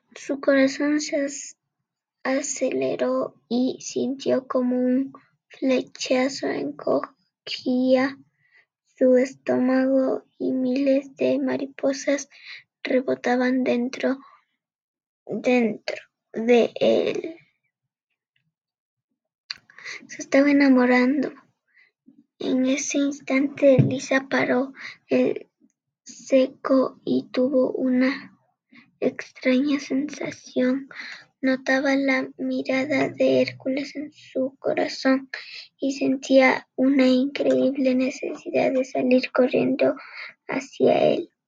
Su corazón se aceleró y sintió como un flechazo encogía su estómago y miles de mariposas rebotaban dentro de él. Se estaba enamorando. En ese instante Lisa paró en seco y tuvo una extraña sensación. Notaba la mirada de Hércules en su corazón y sentía una increíble necesidad de salir corriendo hacia él.